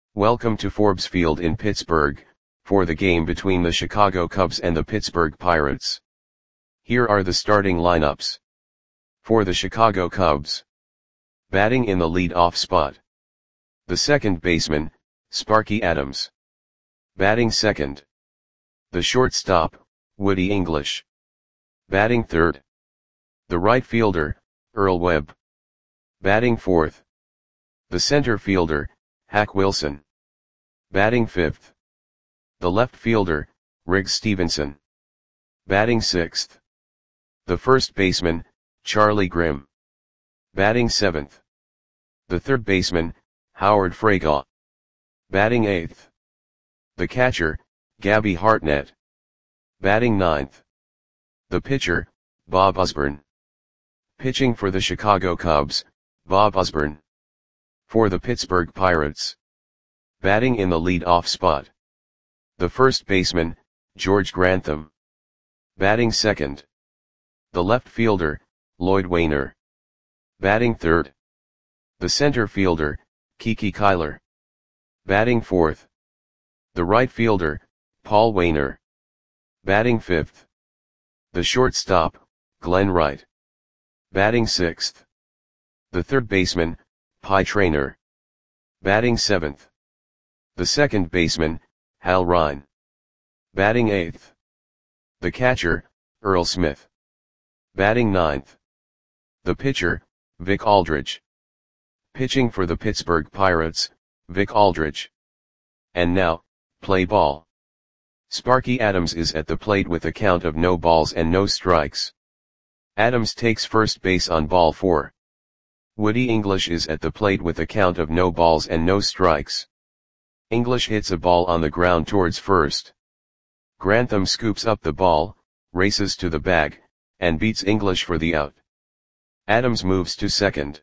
Welcome to Forbes Field in Pittsburgh, for the game between the Chicago Cubs and the Pittsburgh Pirates. Here are the starting lineups. For the Chicago Cubs. Batting in the lead-off spot. The second baseman, Sparky Adams. Batting second. The shortstop, Woody English. Batting third. The right fielder, Earl Webb. Batting fourth. The center fielder, Hack Wilson. Batting fifth. The left fielder, Riggs Stephenson. Batting sixth. The first baseman, Charlie Grimm. Batting seventh. The third baseman, Howard Fraga. Batting eighth. The catcher, Gabby Hartnett. Batting ninth. The pitcher, Bob Osborne. Pitching for the Chicago Cubs, Bob Osborne. For the Pittsburgh Pirates. Batting in the lead-off spot. The first baseman, George Grantham. Batting second. The left fielder, Lloyd Wainer. Batting third. The center fielder, Kiki Kyler. Batting fourth. The right fielder, Paul Wainer. Batting fifth. The shortstop, Glenn Wright. Batting sixth. The third baseman, Pie Traynor. Batting seventh. The second baseman, Hal Ryan. Batting eighth. The catcher, Earl Smith. Batting ninth. The pitcher, Vic Aldridge. Pitching for the Pittsburgh Pirates, Vic Aldridge. And now, play ball. Sparky Adams is at the plate with a count of no balls and no strikes. Adams takes first base on ball 4. Woody English is at the plate with a count of no balls and no strikes. English hits a ball on the ground towards first. Grantham scoops up the ball, races to the bag, and beats English for the out. Adams moves to second.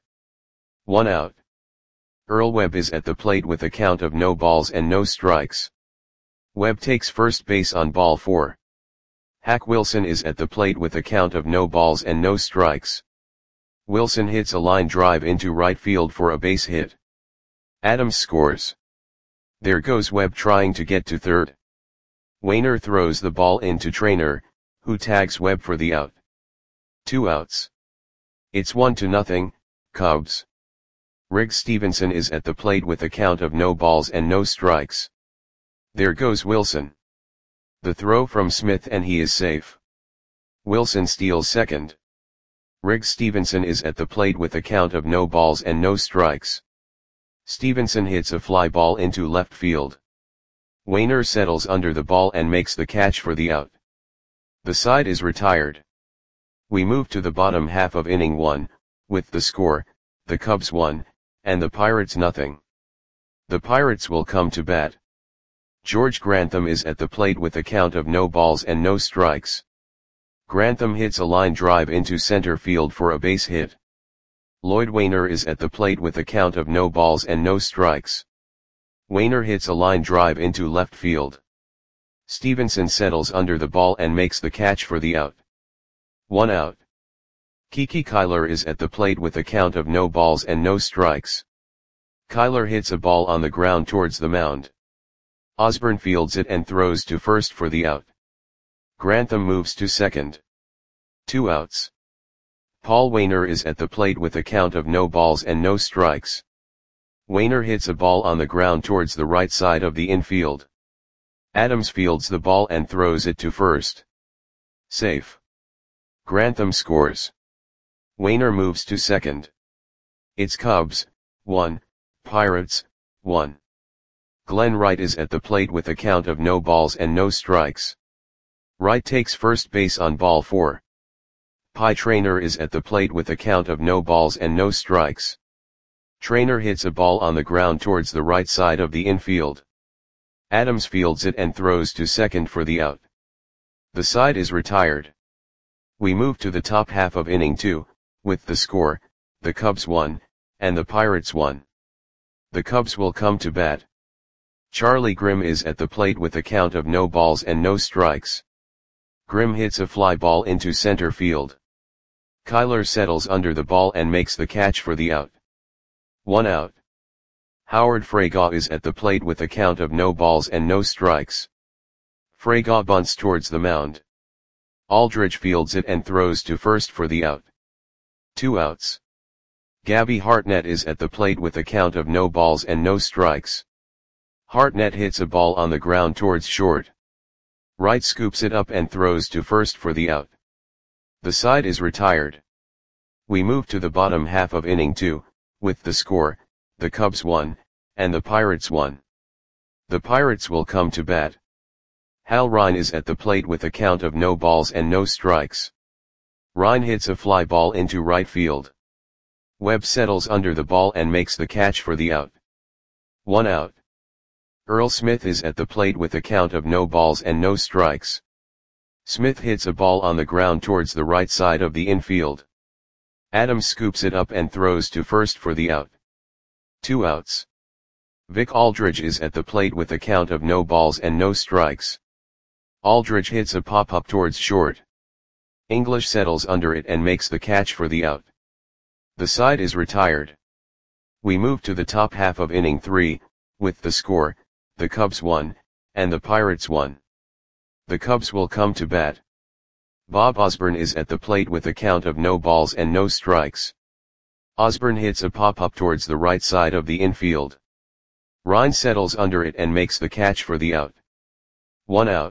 1 out. Earl Webb is at the plate with a count of no balls and no strikes. Webb takes first base on ball 4. Hack Wilson is at the plate with a count of no balls and no strikes. Wilson hits a line drive into right field for a base hit. Adams scores. There goes Webb trying to get to third. Wainer throws the ball into Traynor, who tags Webb for the out. 2 outs. It's 1-0, Cubs. Riggs Stephenson is at the plate with a count of no balls and no strikes. There goes Wilson. The throw from Smith and he is safe. Wilson steals second. Riggs Stephenson is at the plate with a count of no balls and no strikes. Stephenson hits a fly ball into left field. Wainer settles under the ball and makes the catch for the out. The side is retired. We move to the bottom half of inning 1, with the score, the Cubs 1, and the Pirates 0. The Pirates will come to bat. George Grantham is at the plate with a count of no balls and no strikes. Grantham hits a line drive into center field for a base hit. Lloyd Wainer is at the plate with a count of no balls and no strikes. Wainer hits a line drive into left field. Stephenson settles under the ball and makes the catch for the out. 1 out. Kiki Kyler is at the plate with a count of no balls and no strikes. Kyler hits a ball on the ground towards the mound. Osborne fields it and throws to first for the out. Grantham moves to second. 2 outs. Paul Wainer is at the plate with a count of no balls and no strikes. Wainer hits a ball on the ground towards the right side of the infield. Adams fields the ball and throws it to first. Safe. Grantham scores. Wainer moves to second. It's Cubs, 1, Pirates, 1. Glenn Wright is at the plate with a count of no balls and no strikes. Wright takes first base on ball 4. Pie Traynor is at the plate with a count of no balls and no strikes. Traynor hits a ball on the ground towards the right side of the infield. Adams fields it and throws to second for the out. The side is retired. We move to the top half of inning 2, with the score, the Cubs 1, and the Pirates 1. The Cubs will come to bat. Charlie Grimm is at the plate with a count of no balls and no strikes. Grimm hits a fly ball into center field. Kyler settles under the ball and makes the catch for the out. 1 out. Howard Fraga is at the plate with a count of no balls and no strikes. Fraga bunts towards the mound. Aldridge fields it and throws to first for the out. 2 outs. Gabby Hartnett is at the plate with a count of no balls and no strikes. Hartnett hits a ball on the ground towards short. Wright scoops it up and throws to first for the out. The side is retired. We move to the bottom half of inning 2, with the score, the Cubs 1, and the Pirates 1. The Pirates will come to bat. Hal Ryan is at the plate with a count of no balls and no strikes. Ryan hits a fly ball into right field. Webb settles under the ball and makes the catch for the out. 1 out. Earl Smith is at the plate with a count of no balls and no strikes. Smith hits a ball on the ground towards the right side of the infield. Adams scoops it up and throws to first for the out. 2 outs. Vic Aldridge is at the plate with a count of no balls and no strikes. Aldridge hits a pop-up towards short. English settles under it and makes the catch for the out. The side is retired. We move to the top half of inning 3, with the score, the Cubs 1, and the Pirates 1. The Cubs will come to bat. Bob Osborne is at the plate with a count of no balls and no strikes. Osborne hits a pop-up towards the right side of the infield. Ryan settles under it and makes the catch for the out. 1 out.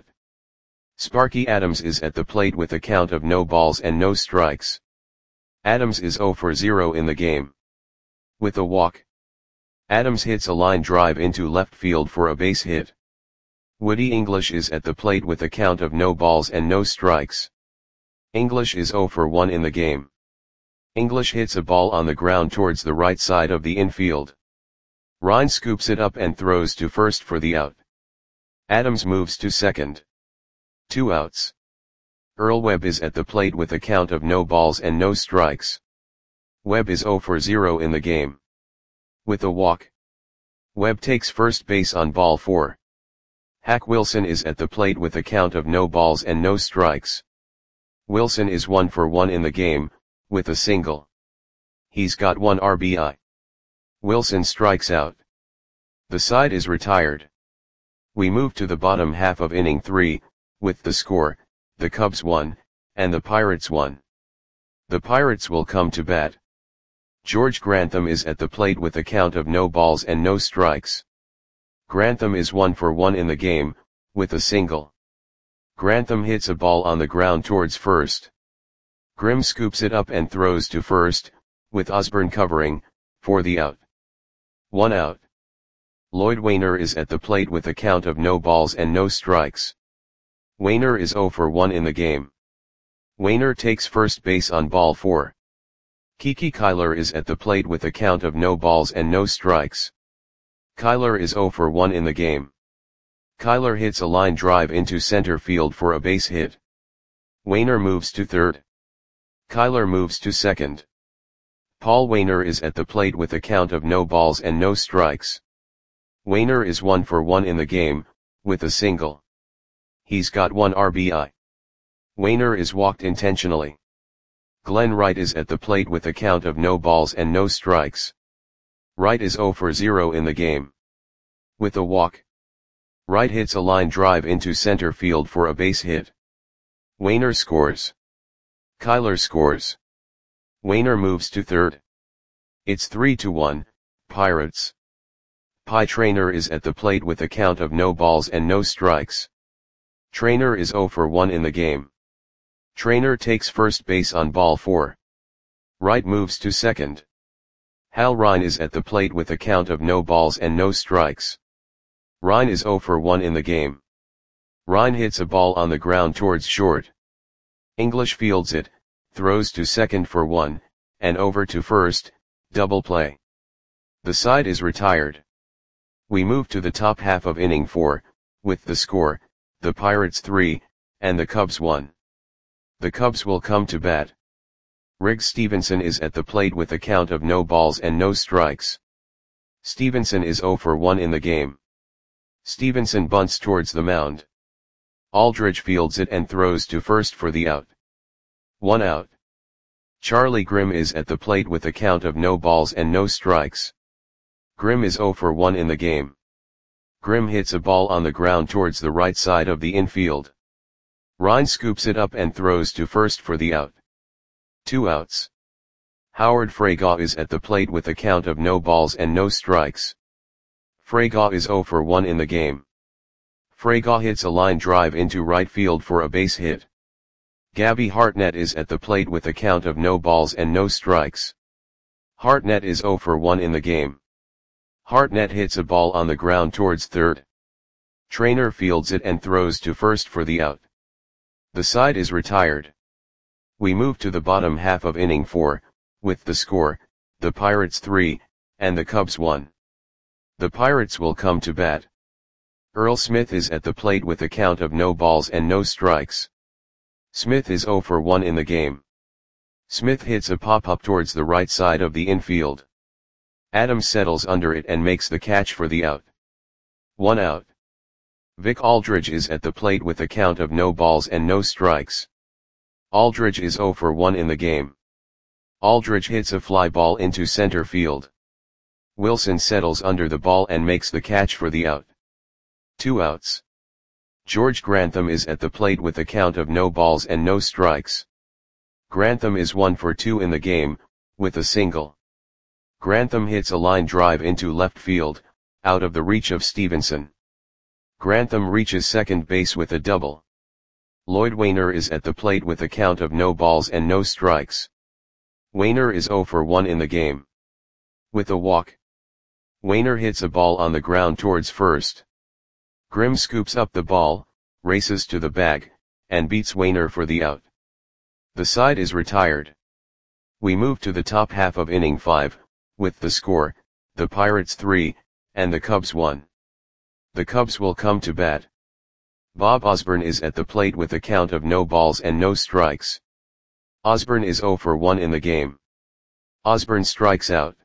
Sparky Adams is at the plate with a count of no balls and no strikes. Adams is 0 for 0 in the game. With a walk. Adams hits a line drive into left field for a base hit. Woody English is at the plate with a count of no balls and no strikes. English is 0 for 1 in the game. English hits a ball on the ground towards the right side of the infield. Ryan scoops it up and throws to first for the out. Adams moves to second. 2 outs. Earl Webb is at the plate with a count of no balls and no strikes. Webb is 0 for 0 in the game. With a walk. Webb takes first base on ball 4. Hack Wilson is at the plate with a count of no balls and no strikes. Wilson is 1 for 1 in the game, with a single. He's got 1 RBI. Wilson strikes out. The side is retired. We move to the bottom half of inning 3, with the score, the Cubs 1, and the Pirates 1. The Pirates will come to bat. George Grantham is at the plate with a count of no balls and no strikes. Grantham is 1 for 1 in the game, with a single. Grantham hits a ball on the ground towards first. Grimm scoops it up and throws to first, with Osborne covering, for the out. 1 out. Lloyd Wainer is at the plate with a count of no balls and no strikes. Wainer is 0 for 1 in the game. Wainer takes first base on ball 4. Kiki Kyler is at the plate with a count of no balls and no strikes. Kyler is 0 for 1 in the game. Kyler hits a line drive into center field for a base hit. Wainer moves to third. Kyler moves to second. Paul Wainer is at the plate with a count of no balls and no strikes. Wainer is 1 for 1 in the game, with a single. He's got 1 RBI. Wainer is walked intentionally. Glenn Wright is at the plate with a count of no balls and no strikes. Wright is 0 for 0 in the game. With a walk. Wright hits a line drive into center field for a base hit. Wainer scores. Kyler scores. Wainer moves to third. It's 3-1, Pirates. Pie Traynor is at the plate with a count of no balls and no strikes. Traynor is 0 for 1 in the game. Traynor takes first base on ball 4. Wright moves to second. Hal Ryan is at the plate with a count of no balls and no strikes. Ryan is 0 for 1 in the game. Ryan hits a ball on the ground towards short. English fields it, throws to second for 1, and over to first, double play. The side is retired. We move to the top half of inning 4, with the score, the Pirates 3, and the Cubs 1. The Cubs will come to bat. Riggs Stevenson is at the plate with a count of no balls and no strikes. Stevenson is 0 for 1 in the game. Stevenson bunts towards the mound. Aldridge fields it and throws to first for the out. 1 out. Charlie Grimm is at the plate with a count of no balls and no strikes. Grimm is 0 for 1 in the game. Grimm hits a ball on the ground towards the right side of the infield. Ryan scoops it up and throws to first for the out. 2 outs. Howard Fraga is at the plate with a count of no balls and no strikes. Fraga is 0 for 1 in the game. Fraga hits a line drive into right field for a base hit. Gabby Hartnett is at the plate with a count of no balls and no strikes. Hartnett is 0 for 1 in the game. Hartnett hits a ball on the ground towards third. Trainer fields it and throws to first for the out. The side is retired. We move to the bottom half of inning 4, with the score, the Pirates 3, and the Cubs 1. The Pirates will come to bat. Earl Smith is at the plate with a count of no balls and no strikes. Smith is 0 for 1 in the game. Smith hits a pop-up towards the right side of the infield. Adams settles under it and makes the catch for the out. 1 out. Vic Aldridge is at the plate with a count of no balls and no strikes. Aldridge is 0 for 1 in the game. Aldridge hits a fly ball into center field. Wilson settles under the ball and makes the catch for the out. 2 outs. George Grantham is at the plate with a count of no balls and no strikes. Grantham is 1 for 2 in the game, with a single. Grantham hits a line drive into left field, out of the reach of Stevenson. Grantham reaches second base with a double. Lloyd Wainer is at the plate with a count of no balls and no strikes. Wainer is 0 for 1 in the game. With a walk. Wainer hits a ball on the ground towards first. Grimm scoops up the ball, races to the bag, and beats Wainer for the out. The side is retired. We move to the top half of inning 5, with the score, the Pirates 3, and the Cubs 1. The Cubs will come to bat. Bob Osborne is at the plate with a count of no balls and no strikes. Osborne is 0 for 1 in the game. Osborne strikes out.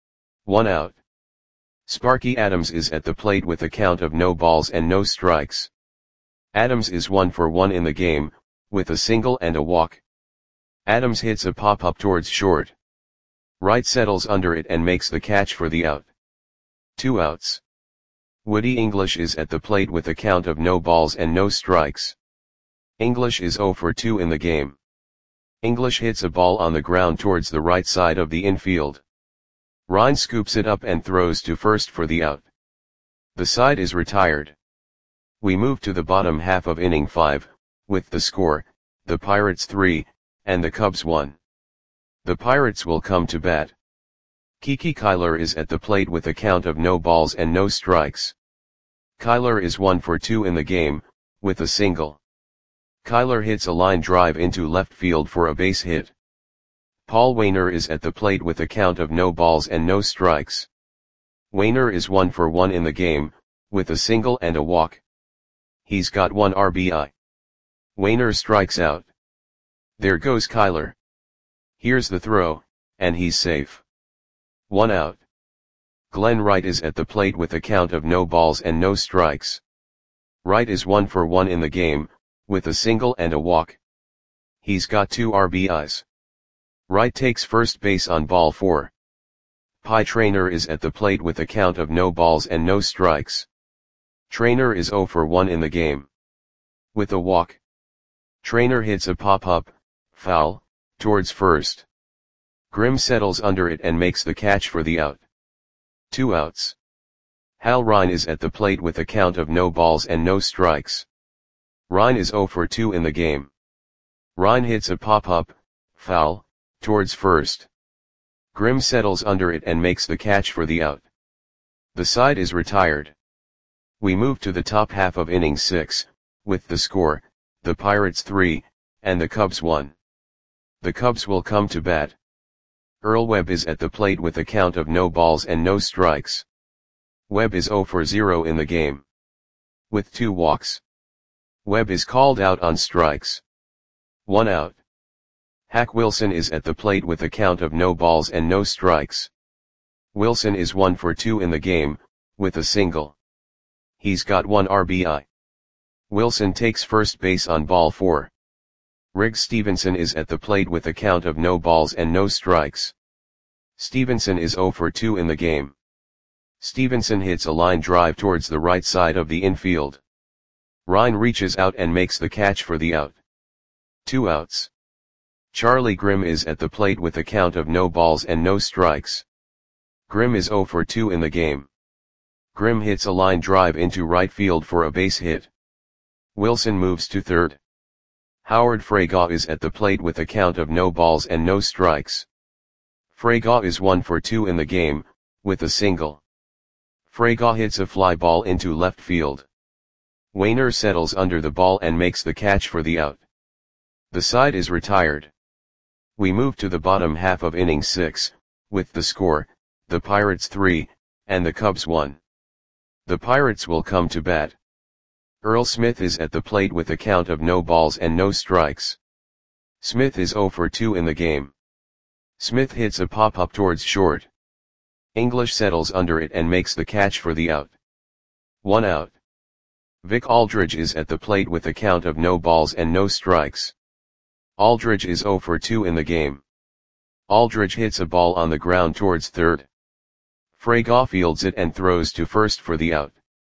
1 out. Sparky Adams is at the plate with a count of no balls and no strikes. Adams is 1 for 1 in the game, with a single and a walk. Adams hits a pop-up towards short. Wright settles under it and makes the catch for the out. 2 outs. Woody English is at the plate with a count of no balls and no strikes. English is 0 for 2 in the game. English hits a ball on the ground towards the right side of the infield. Ryan scoops it up and throws to first for the out. The side is retired. We move to the bottom half of inning 5, with the score, the Pirates 3, and the Cubs 1. The Pirates will come to bat. Kiki Kyler is at the plate with a count of no balls and no strikes. Kyler is 1 for 2 in the game, with a single. Kyler hits a line drive into left field for a base hit. Paul Wainer is at the plate with a count of no balls and no strikes. Wainer is 1 for 1 in the game, with a single and a walk. He's got 1 RBI. Wainer strikes out. There goes Kyler. Here's the throw, and he's safe. 1 out. Glenn Wright is at the plate with a count of no balls and no strikes. Wright is 1 for 1 in the game, with a single and a walk. He's got 2 RBIs. Wright takes first base on ball 4. Pie Trainer is at the plate with a count of no balls and no strikes. Trainer is 0 for 1 in the game. With a walk. Trainer hits a pop-up, foul, towards first. Grimm settles under it and makes the catch for the out. 2 outs. Hal Rine is at the plate with a count of no balls and no strikes. Rine is 0 for 2 in the game. Rine hits a pop-up, foul, towards first. Grimm settles under it and makes the catch for the out. The side is retired. We move to the top half of inning 6, with the score, the Pirates 3, and the Cubs 1. The Cubs will come to bat. Earl Webb is at the plate with a count of no balls and no strikes. Webb is 0 for 0 in the game. With 2 walks. Webb is called out on strikes. 1 out. Hack Wilson is at the plate with a count of no balls and no strikes. Wilson is 1 for 2 in the game, with a single. He's got 1 RBI. Wilson takes first base on ball 4. Riggs Stevenson is at the plate with a count of no balls and no strikes. Stevenson is 0 for 2 in the game. Stevenson hits a line drive towards the right side of the infield. Ryan reaches out and makes the catch for the out. 2 outs. Charlie Grimm is at the plate with a count of no balls and no strikes. Grimm is 0 for 2 in the game. Grimm hits a line drive into right field for a base hit. Wilson moves to third. Howard Fraga is at the plate with a count of no balls and no strikes. Fraga is 1 for 2 in the game, with a single. Fraga hits a fly ball into left field. Wainer settles under the ball and makes the catch for the out. The side is retired. We move to the bottom half of inning 6, with the score, the Pirates 3, and the Cubs 1. The Pirates will come to bat. Earl Smith is at the plate with a count of no balls and no strikes. Smith is 0 for 2 in the game. Smith hits a pop-up towards short. English settles under it and makes the catch for the out. 1 out. Vic Aldridge is at the plate with a count of no balls and no strikes. Aldridge is 0 for 2 in the game. Aldridge hits a ball on the ground towards third. Fraga fields it and throws to first for the out.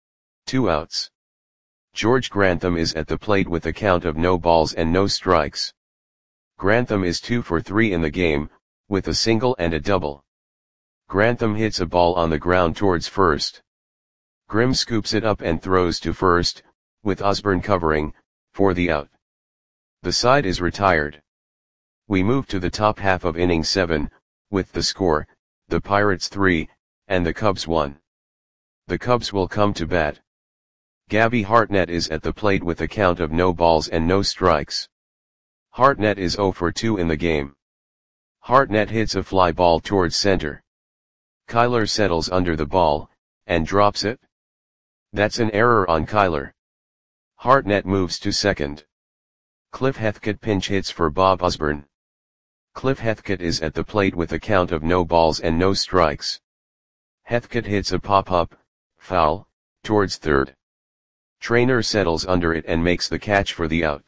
2 outs. George Grantham is at the plate with a count of no balls and no strikes. Grantham is 2 for 3 in the game, with a single and a double. Grantham hits a ball on the ground towards first. Grimm scoops it up and throws to first, with Osborne covering, for the out. The side is retired. We move to the top half of inning 7, with the score, the Pirates 3, and the Cubs 1. The Cubs will come to bat. Gabby Hartnett is at the plate with a count of no balls and no strikes. Hartnett is 0 for 2 in the game. Hartnett hits a fly ball towards center. Kyler settles under the ball, and drops it. That's an error on Kyler. Hartnett moves to second. Cliff Heathcote pinch hits for Bob Osborne. Cliff Heathcote is at the plate with a count of no balls and no strikes. Heathcote hits a pop-up, foul, towards third. Trainer settles under it and makes the catch for the out.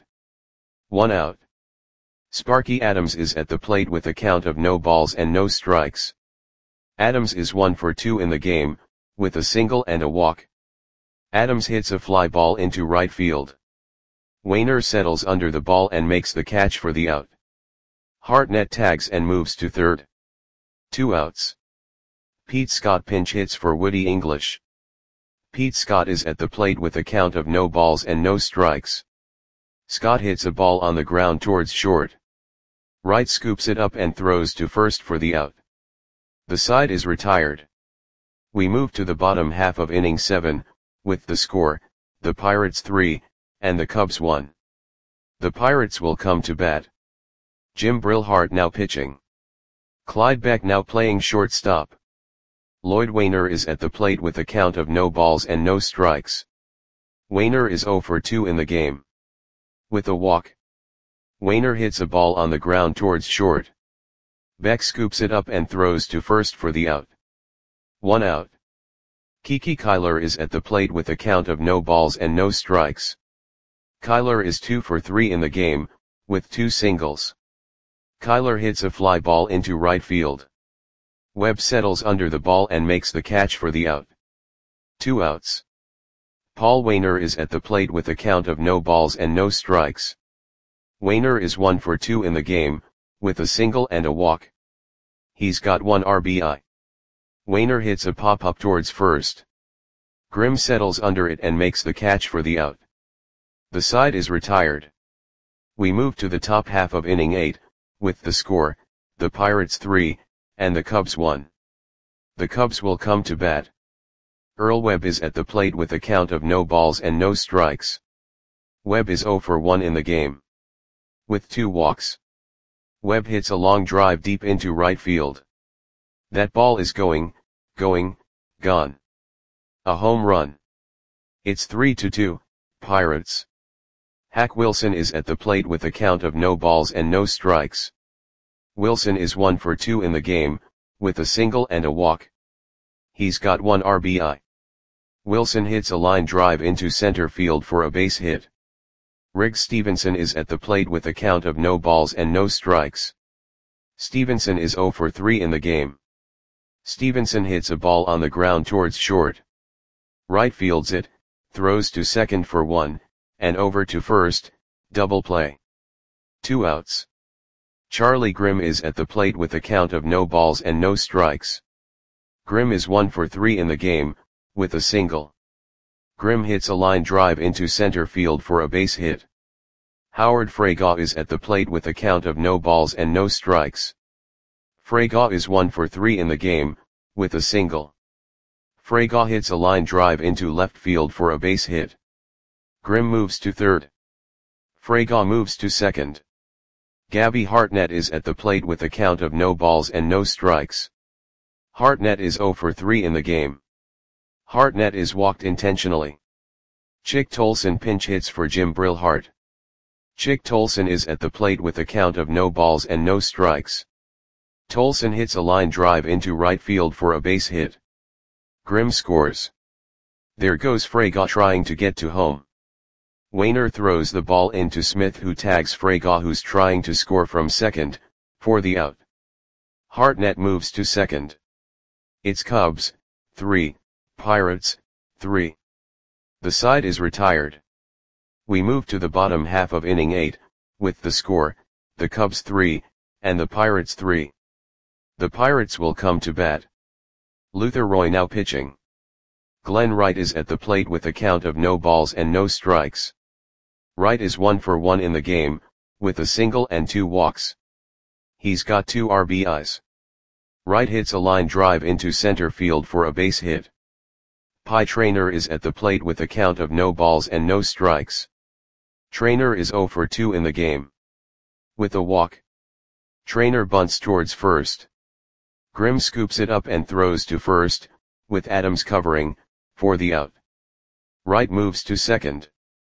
1 out. Sparky Adams is at the plate with a count of no balls and no strikes. Adams is 1 for 2 in the game, with a single and a walk. Adams hits a fly ball into right field. Wainer settles under the ball and makes the catch for the out. Hartnett tags and moves to third. 2 outs. Pete Scott pinch hits for Woody English. Pete Scott is at the plate with a count of no balls and no strikes. Scott hits a ball on the ground towards short. Wright scoops it up and throws to first for the out. The side is retired. We move to the bottom half of inning 7, with the score, the Pirates 3, and the Cubs 1. The Pirates will come to bat. Jim Brillhart now pitching. Clyde Beck now playing shortstop. Lloyd Wainer is at the plate with a count of no balls and no strikes. Wainer is 0 for 2 in the game. With a walk. Wainer hits a ball on the ground towards short. Beck scoops it up and throws to first for the out. 1 out. Kiki Kyler is at the plate with a count of no balls and no strikes. Kyler is 2 for 3 in the game, with 2 singles. Kyler hits a fly ball into right field. Webb settles under the ball and makes the catch for the out. 2 outs. Paul Wainer is at the plate with a count of no balls and no strikes. Wainer is 1 for 2 in the game, with a single and a walk. He's got 1 RBI. Wainer hits a pop-up towards first. Grimm settles under it and makes the catch for the out. The side is retired. We move to the top half of inning 8, with the score, the Pirates 3, and the Cubs 1. The Cubs will come to bat. Earl Webb is at the plate with a count of no balls and no strikes. Webb is 0 for 1 in the game. With 2 walks. Webb hits a long drive deep into right field. That ball is gone. A home run. It's 3-2, Pirates. Hack Wilson is at the plate with a count of no balls and no strikes. Wilson is 1 for 2 in the game, with a single and a walk. He's got 1 RBI. Wilson hits a line drive into center field for a base hit. Riggs Stevenson is at the plate with a count of no balls and no strikes. Stevenson is 0 for 3 in the game. Stevenson hits a ball on the ground towards short. Right fields it, throws to second for 1, and over to first, double play. 2 outs. Charlie Grimm is at the plate with a count of no balls and no strikes. Grimm is 1 for 3 in the game, with a single. Grimm hits a line drive into center field for a base hit. Howard Fraga is at the plate with a count of no balls and no strikes. Fraga is 1 for 3 in the game, with a single. Fraga hits a line drive into left field for a base hit. Grimm moves to third. Fraga moves to second. Gabby Hartnett is at the plate with a count of no balls and no strikes. Hartnett is 0 for 3 in the game. Hartnett is walked intentionally. Chick Tolson pinch hits for Jim Brillhart. Chick Tolson is at the plate with a count of no balls and no strikes. Tolson hits a line drive into right field for a base hit. Grimm scores. There goes Fraga trying to get to home. Wainer throws the ball into Smith, who tags Fraga, who's trying to score from second, for the out. Hartnett moves to second. It's Cubs, 3, Pirates, 3. The side is retired. We move to the bottom half of inning 8, with the score, the Cubs 3, and the Pirates 3. The Pirates will come to bat. Luther Roy now pitching. Glenn Wright is at the plate with a count of no balls and no strikes. Wright is 1 for 1 in the game, with a single and 2 walks. He's got 2 RBIs. Wright hits a line drive into center field for a base hit. Pie Traynor is at the plate with a count of no balls and no strikes. Traynor is 0 for 2 in the game. With a walk. Traynor bunts towards first. Grimm scoops it up and throws to first, with Adams covering, for the out. Wright moves to second.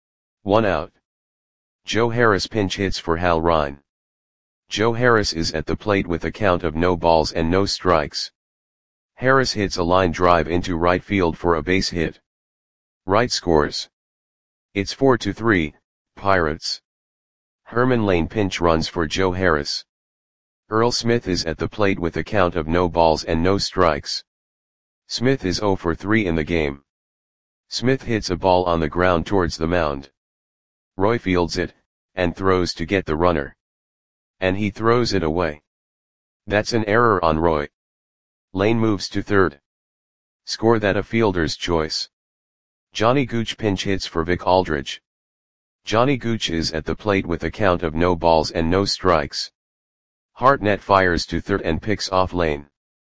1 out. Joe Harris pinch hits for Hal Ryan. Joe Harris is at the plate with a count of no balls and no strikes. Harris hits a line drive into right field for a base hit. Wright scores. It's 4-3, Pirates. Herman Lane pinch runs for Joe Harris. Earl Smith is at the plate with a count of no balls and no strikes. Smith is 0 for 3 in the game. Smith hits a ball on the ground towards the mound. Roy fields it, and throws to get the runner. And he throws it away. That's an error on Roy. Lane moves to third. Score that a fielder's choice. Johnny Gooch pinch hits for Vic Aldridge. Johnny Gooch is at the plate with a count of no balls and no strikes. Hartnett fires to third and picks off Lane.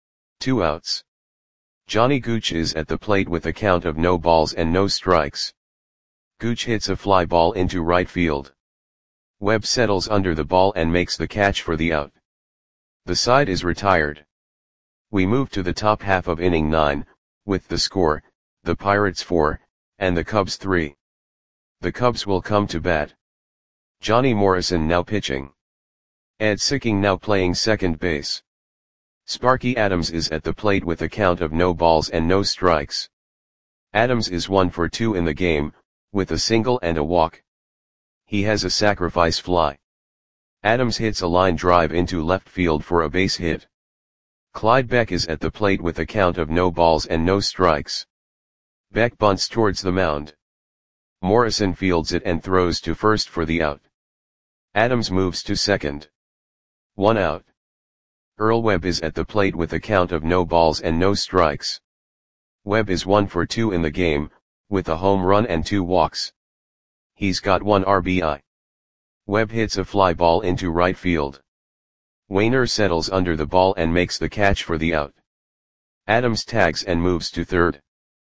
2 outs. Johnny Gooch is at the plate with a count of no balls and no strikes. Gooch hits a fly ball into right field. Webb settles under the ball and makes the catch for the out. The side is retired. We move to the top half of inning 9, with the score, the Pirates 4, and the Cubs 3. The Cubs will come to bat. Johnny Morrison now pitching. Ed Sicking now playing second base. Sparky Adams is at the plate with a count of no balls and no strikes. Adams is 1 for 2 in the game, with a single and a walk. He has a sacrifice fly. Adams hits a line drive into left field for a base hit. Clyde Beck is at the plate with a count of no balls and no strikes. Beck bunts towards the mound. Morrison fields it and throws to first for the out. Adams moves to second. 1 out. Earl Webb is at the plate with a count of no balls and no strikes. Webb is 1 for 2 in the game, with a home run and 2 walks. He's got 1 RBI. Webb hits a fly ball into right field. Wainer settles under the ball and makes the catch for the out. Adams tags and moves to third.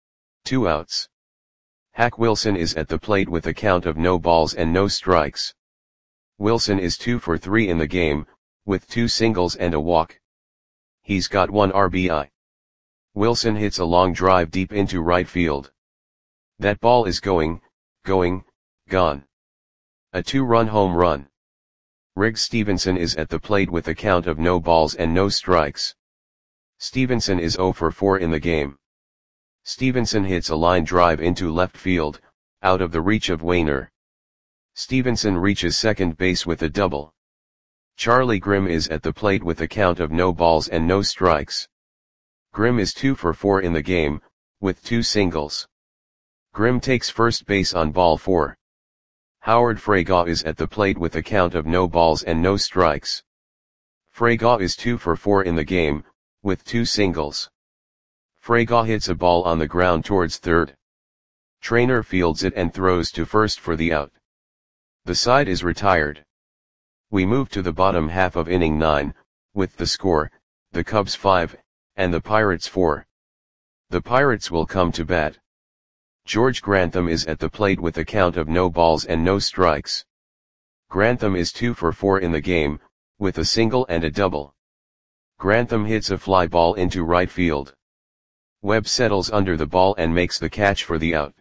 2 outs. Hack Wilson is at the plate with a count of no balls and no strikes. Wilson is 2 for 3 in the game, with 2 singles and a walk. He's got 1 RBI. Wilson hits a long drive deep into right field. That ball is going, gone. A 2-run home run. Riggs Stevenson is at the plate with a count of no balls and no strikes. Stevenson is 0 for 4 in the game. Stevenson hits a line drive into left field, out of the reach of Wainer. Stevenson reaches second base with a double. Charlie Grimm is at the plate with a count of no balls and no strikes. Grimm is 2 for 4 in the game, with 2 singles. Grimm takes first base on ball 4. Howard Fraga is at the plate with a count of no balls and no strikes. Fraga is 2 for 4 in the game, with 2 singles. Fraga hits a ball on the ground towards third. Trainer fields it and throws to first for the out. The side is retired. We move to the bottom half of inning 9, with the score, the Cubs 5, and the Pirates 4. The Pirates will come to bat. George Grantham is at the plate with a count of no balls and no strikes. Grantham is 2 for 4 in the game, with a single and a double. Grantham hits a fly ball into right field. Webb settles under the ball and makes the catch for the out.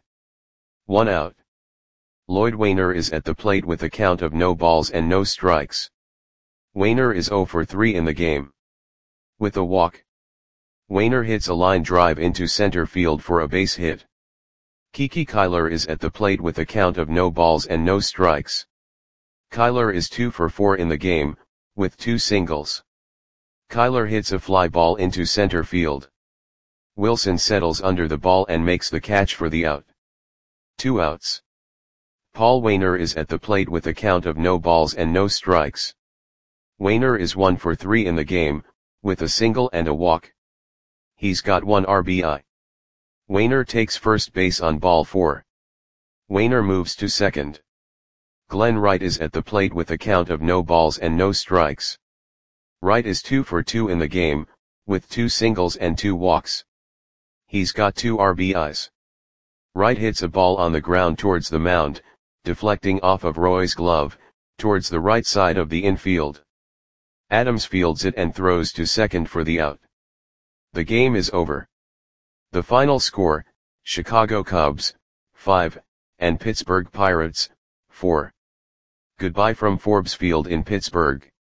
1 out. Lloyd Wainer is at the plate with a count of no balls and no strikes. Wainer is 0 for 3 in the game. With a walk. Wainer hits a line drive into center field for a base hit. Kiki Kyler is at the plate with a count of no balls and no strikes. Kyler is 2 for 4 in the game, with 2 singles. Kyler hits a fly ball into center field. Wilson settles under the ball and makes the catch for the out. 2 outs. Paul Wainer is at the plate with a count of no balls and no strikes. Wainer is 1 for 3 in the game, with a single and a walk. He's got 1 RBI. Wainer takes first base on ball 4. Wainer moves to second. Glenn Wright is at the plate with a count of no balls and no strikes. Wright is 2 for 2 in the game, with 2 singles and 2 walks. He's got 2 RBIs. Wright hits a ball on the ground towards the mound, deflecting off of Roy's glove, towards the right side of the infield. Adams fields it and throws to second for the out. The game is over. The final score, Chicago Cubs, 5, and Pittsburgh Pirates, 4. Goodbye from Forbes Field in Pittsburgh.